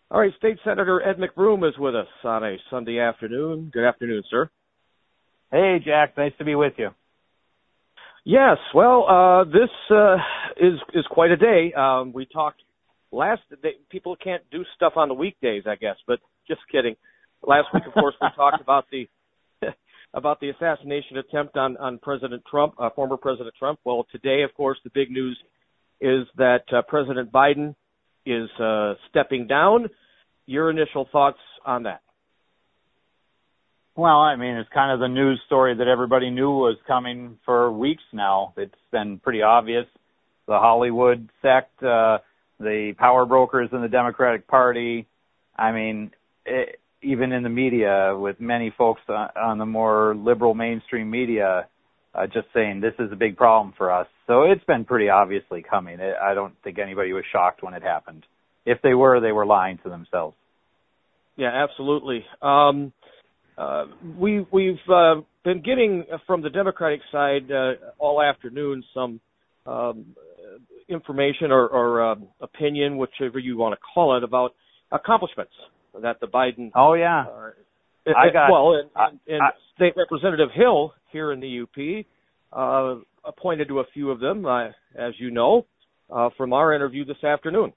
All right, State Senator Ed McBroom is with us on a Sunday afternoon. Good afternoon, sir. Hey, Jack. Nice to be with you. Yes, well, this is quite a day. We talked last day. People can't do stuff on the weekdays, I guess, but just kidding. Last week, of course, we talked about the assassination attempt on President Trump, former President Trump. Well, today, of course, the big news is that President Biden is stepping down. Your initial thoughts on that? Well, I mean, it's kind of the news story that everybody knew was coming for weeks now. It's been pretty obvious. The Hollywood sect, the power brokers in the Democratic Party, I mean, even in the media, with many folks on the more liberal mainstream media just saying this is a big problem for us. So it's been pretty obviously coming. I don't think anybody was shocked when it happened. If they were lying to themselves. Yeah, absolutely. We've been getting from the Democratic side all afternoon some information or opinion, whichever you want to call it, about accomplishments that the Biden. Oh yeah. State Representative Hill here in the UP pointed to a few of them, as you know, from our interview this afternoon.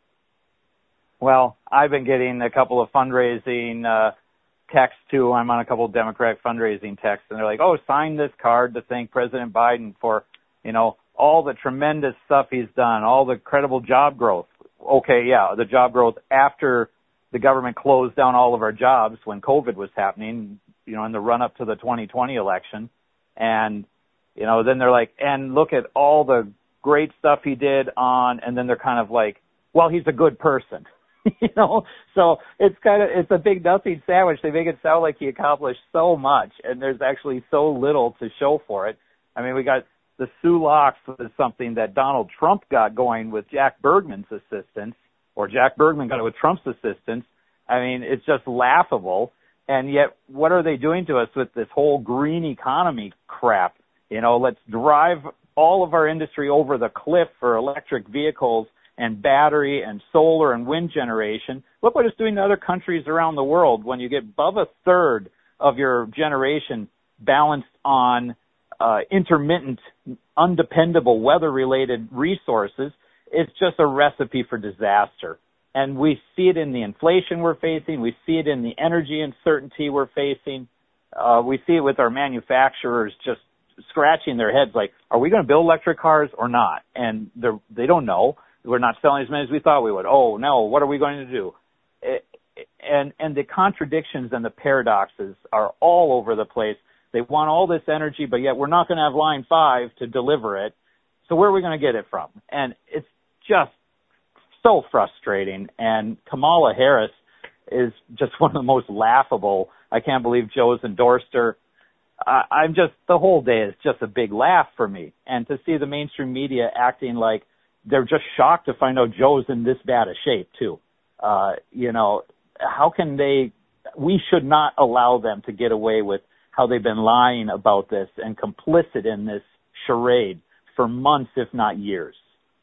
Well, I've been getting a couple of fundraising texts too. I'm on a couple of Democratic fundraising texts, and they're like, "Oh, sign this card to thank President Biden for, all the tremendous stuff he's done, all the credible job growth." Okay, yeah, the job growth after the government closed down all of our jobs when COVID was happening, in the run up to the 2020 election. And, then they're like, and look at all the great stuff he did and then they're kind of like, well, he's a good person. So it's a big nothing sandwich. They make it sound like he accomplished so much, and there's actually so little to show for it. I mean, we got the Sue Locks is something that Donald Trump got going with Jack Bergman's assistance, or Jack Bergman got it with Trump's assistance. I mean, it's just laughable. And yet, what are they doing to us with this whole green economy crap? Let's drive all of our industry over the cliff for electric vehicles and battery and solar and wind generation. Look what it's doing to other countries around the world. When you get above a third of your generation balanced on intermittent, undependable weather-related resources, it's just a recipe for disaster. And we see it in the inflation we're facing. We see it in the energy uncertainty we're facing. We see it with our manufacturers just scratching their heads like, are we going to build electric cars or not? And they don't know. We're not selling as many as we thought we would. Oh, no, what are we going to do? And the contradictions and the paradoxes are all over the place. They want all this energy, but yet we're not going to have Line 5 to deliver it. So where are we going to get it from? And it's just so frustrating. And Kamala Harris is just one of the most laughable. I can't believe Joe's endorsed her. The whole day is just a big laugh for me. And to see the mainstream media acting like they're just shocked to find out Joe's in this bad a shape too. How can we should not allow them to get away with how they've been lying about this and complicit in this charade for months, if not years.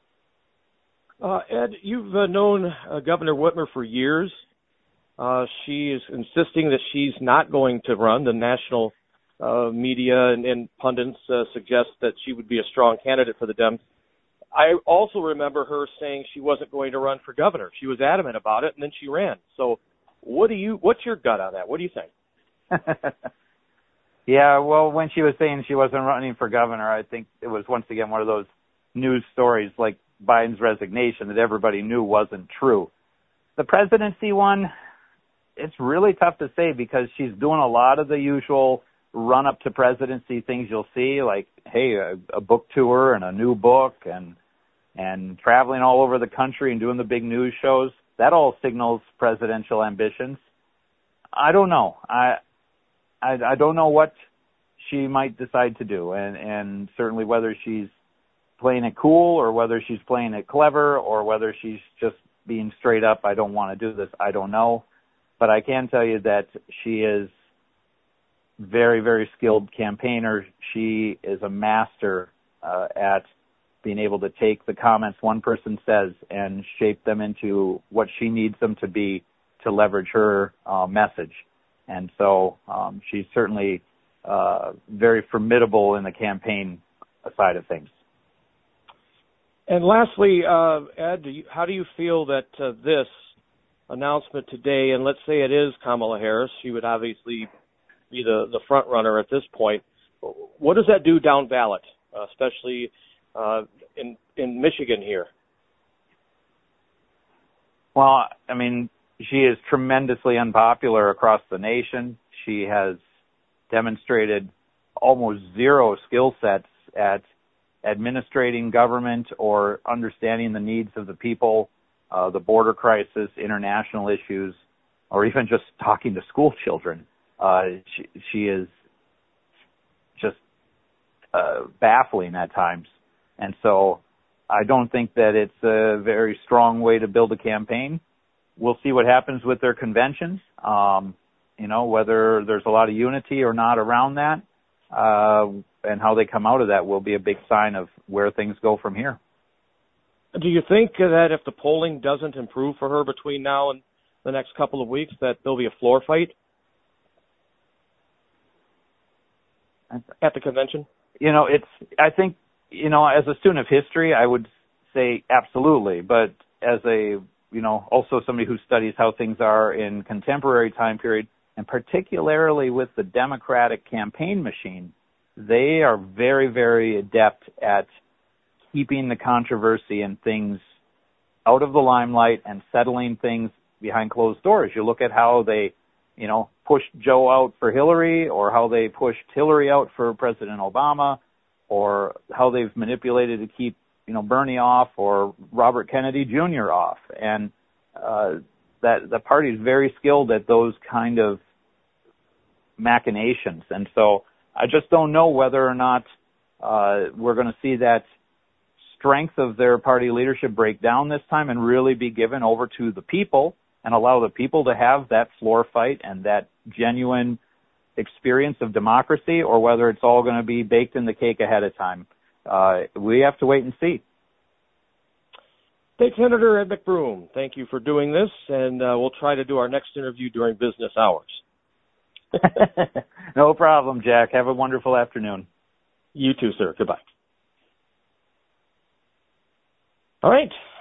Ed, you've known Governor Whitmer for years. She is insisting that she's not going to run. The national media and pundits suggest that she would be a strong candidate for the Dems. I also remember her saying she wasn't going to run for governor. She was adamant about it, and then she ran. So what's your gut on that? What do you think? Yeah, well, when she was saying she wasn't running for governor, I think it was once again one of those news stories like Biden's resignation that everybody knew wasn't true. The presidency one, it's really tough to say because she's doing a lot of the usual run-up to presidency things you'll see, like, hey, a book tour and a new book and traveling all over the country and doing the big news shows. That all signals presidential ambitions. I don't know. I don't know what she might decide to do, and certainly whether she's playing it cool or whether she's playing it clever or whether she's just being straight up, I don't want to do this. I don't know. But I can tell you that she is very, very skilled campaigner. She is a master at being able to take the comments one person says and shape them into what she needs them to be to leverage her message. And so she's certainly very formidable in the campaign side of things. And lastly, Ed, how do you feel that this announcement today, and let's say it is Kamala Harris, she would obviously be the front runner at this point. What does that do down ballot, especially in Michigan here? Well, I mean, she is tremendously unpopular across the nation. She has demonstrated almost zero skill sets at administrating government or understanding the needs of the people, the border crisis, international issues, or even just talking to school children. She is just baffling at times. And so I don't think that it's a very strong way to build a campaign. We'll see what happens with their conventions, whether there's a lot of unity or not around that, and how they come out of that will be a big sign of where things go from here. Do you think that if the polling doesn't improve for her between now and the next couple of weeks, that there'll be a floor fight at the convention? I think, as a student of history, I would say absolutely. But as also somebody who studies how things are in contemporary time period, and particularly with the Democratic campaign machine, they are very, very adept at keeping the controversy and things out of the limelight and settling things behind closed doors. You look at how they, pushed Joe out for Hillary, or how they pushed Hillary out for President Obama, or how they've manipulated to keep, Bernie off or Robert Kennedy Jr. off. And that the party is very skilled at those kind of machinations. And so I just don't know whether or not we're going to see that strength of their party leadership break down this time and really be given over to the people and allow the people to have that floor fight and that genuine experience of democracy, or whether it's all going to be baked in the cake ahead of time. We have to wait and see. State Senator Ed McBroom, thank you for doing this, and we'll try to do our next interview during business hours. No problem, Jack. Have a wonderful afternoon. You too, sir. Goodbye. All right.